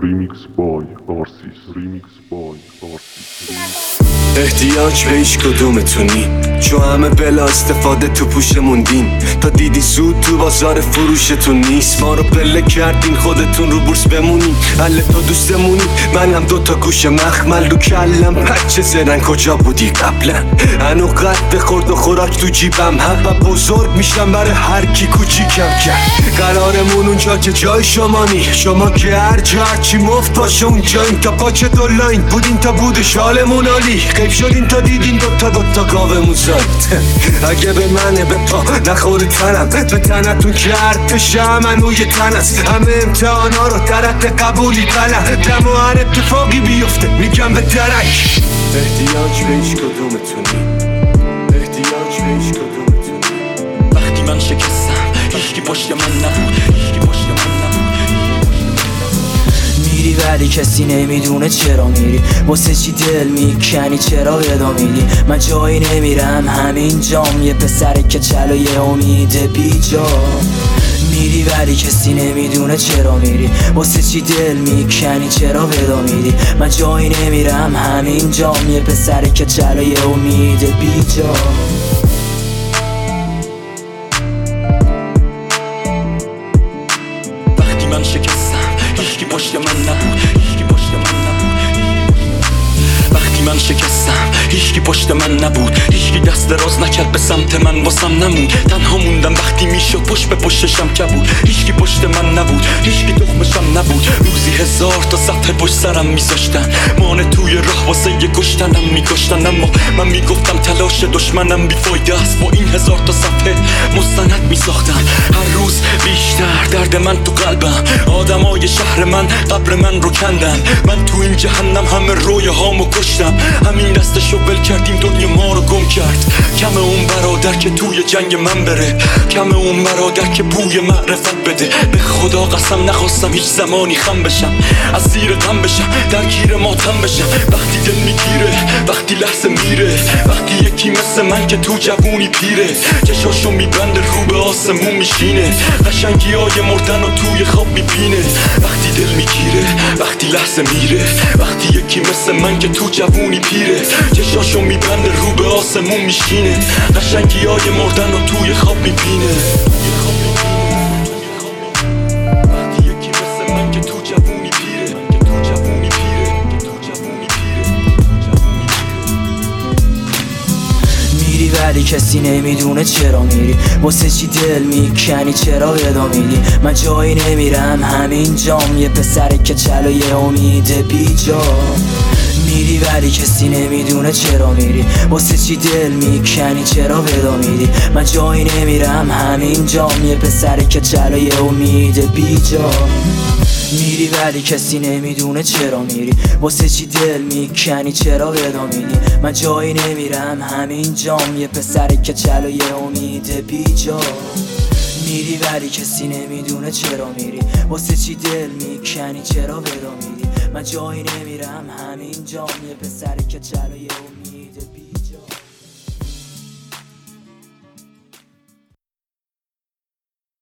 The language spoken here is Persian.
احتیاج به هیچ کدومتونی، چون همه بلا استفاده تو پوش موندین. تا دیدی زود تو بازار فروشتون نیست، ما رو پله کردین خودتون رو بورس بمونین. حل تو دوستمونی، منم دوتا گوش مخمل رو کلم. بچه زرن کجا بودی قبلا؟ هنو قد خورد و خوراک تو جیبم هم و بزرگ میشم برای هر کی کوچیکم کرد. قرارمون اونجا که جای شما نی، شما که هر جا هرچی مفت باشه اونجاییم. تا پاچه دولاین بودین تا بودش حالمون عالی، غیب شدین تا دیدین دوتا گاومون زاید. اگه به منه به پا نخوره تنم، به تنتون کرد پشه منو یه تن است. همه امتحانا رو درد قبولی بلم، دم و هر اتفاقی بیفته میگم به درک. احتیاج به هیچ کدومتونی، احتیاج به هیچ کدومتونی. وقتی من شکستم هیچکی پشت من نبود، هیچکی پشت من نبود. میری ولی کسی نمیدونه چرا میری، واسه چی دل میکنی، چرا ودا میدی. من جایی نمیرم همین جام، یه پسر که چلو یه امید بیجا. میری ولی کسی نمیدونه چرا میری، واسه چی دل میکنی، چرا ودا میدی. من جایی نمیرم همین جام، یه پسر که چلو یه امید بیجا. وقتی من شکستم هیچکی پشت من نبود، هیچکی پشت من نبود. وقتی من شکستم هیچکی پشت من نبود، هیچکی دست دراز نکرد به سمت من، واسم نمون. تنها موندم وقتی میشد پشت به پشتشم کبود. هیچکی پشت من نبود، هیچکی تخمشم نبود. روزی 1000 تا صفحه پشت سرم میذاشتن، مانه توی راه واسه یه کشتنم میکشتن. اما من میگفتم تلاش دشمنم بیفایده است، با این 1000 تا صفحه مستند میساختم. هر روز بیشتر درد من تو قلبم، آدمای شهر من قبر من رو کندن. من تو این جهنم همه رویه هامو کشتم، همین دستشو ول کردیم دنیا ما رو گم کرد. کم اون برادر که توی جنگ من بره، کم اون برادر که بوی معرفت بده. به خدا قسم نخواستم هیچ زمانی خم بشم، از زیر غم بشم، درگیر ماتم بشم. وقتی دل میگیره، وقتی لحظه میره، وقتی یکی مثل من که تو جوونی پیره، چشاشو میبنده رو به آسمون میشینه، قشنگی های مردن و توی خواب میبینه. وقتی دل میگیره، وقتی لحظه میره، وقتی یکی مثل من که تو جوونی پیره، چشاشو میبنده رو به آسمون میشینه، قشنگی های مردن و توی خواب میبینه. وقتی یکی مثل من که تو جوونی پیره، که تو جوونی پیره، که تو جوونی پیره. میری ولی کسی نمیدونه چرا میری، واسه چی دل میکنی، چرا ودا میدی. من جایی نمیرم همین جام، یه پسر که چلو یه امید بیجا. میری ولی کسی نمیدونه چرا میری، واسه چی دل میکنی، چرا ودا میدی. من جایی نمیرم همین جام، یه پسر که چلو یه امید بیجا. میری ولی کسی نمیدونه چرا میری، واسه چی دل میکنی، چرا ودا میدی. من جایی نمیرم همین جام، یه پسر که چلو یه امید بیجا. میری ولی کسی نمیدونه چرا میری، واسه چی دل میکنی، چرا ودا میدی. من جایی نمیرم همین جام، یه پسر که چلو یه امید